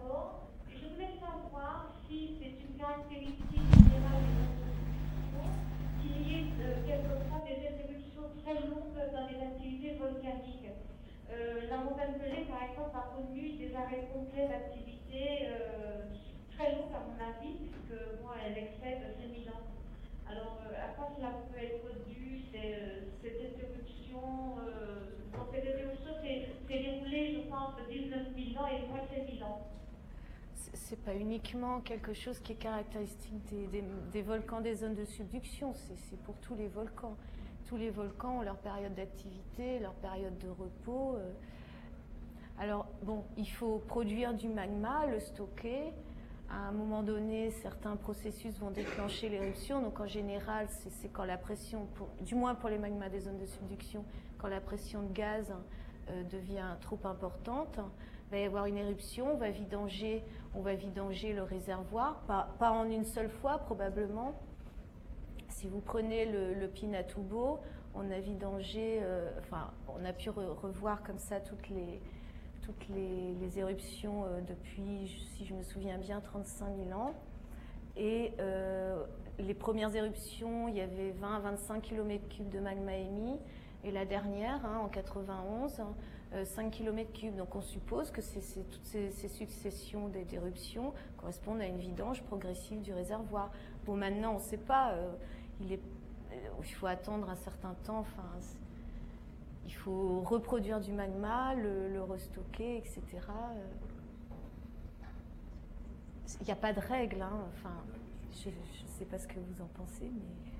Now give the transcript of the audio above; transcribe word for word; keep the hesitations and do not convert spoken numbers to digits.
D'accord. Je voulais savoir si c'est une caractéristique générale des constructions qu'il y ait euh, quelquefois des éruptions très longues dans les activités volcaniques. Euh, la montagne Pelée, par exemple, a connu des arrêts complets d'activité euh, très longues, à mon avis, puisque moi, elle excède cinq mille ans. Alors, euh, à quoi cela peut être dû, ces, ces interruptions euh, donc, cette interruption s'est déroulée, je pense, dix-neuf mille ans et moins cinq mille ans. C'est pas uniquement quelque chose qui est caractéristique des, des, des volcans des zones de subduction, c'est pour tous les volcans. Tous les volcans ont leur période d'activité, leur période de repos. Euh. Alors, bon, il faut produire du magma, le stocker. À un moment donné, certains processus vont déclencher l'éruption. Donc, en général, c'est quand la pression, pour, du moins pour les magmas des zones de subduction, quand la pression de gaz euh, devient trop importante, il va y avoir une éruption, on va vidanger, on va vidanger le réservoir, pas, pas en une seule fois probablement. Si vous prenez le, le Pinatubo, on a vidangé, euh, enfin, on a pu re revoir comme ça toutes les, toutes les, les éruptions euh, depuis, si je me souviens bien, trente-cinq mille ans. Et euh, les premières éruptions, il y avait vingt à vingt-cinq kilomètres cubes de magma émis. Et la dernière, hein, en quatre-vingt-onze, euh, cinq kilomètres cubes. Donc on suppose que c'est toutes ces, ces successions d'éruptions correspondent à une vidange progressive du réservoir. Bon, maintenant, on ne sait pas. Euh, il, est, euh, il faut attendre un certain temps. Enfin, il faut reproduire du magma, le, le restocker, et cetera. Il n'y a pas de règle. Hein. Enfin, je ne sais pas ce que vous en pensez, mais...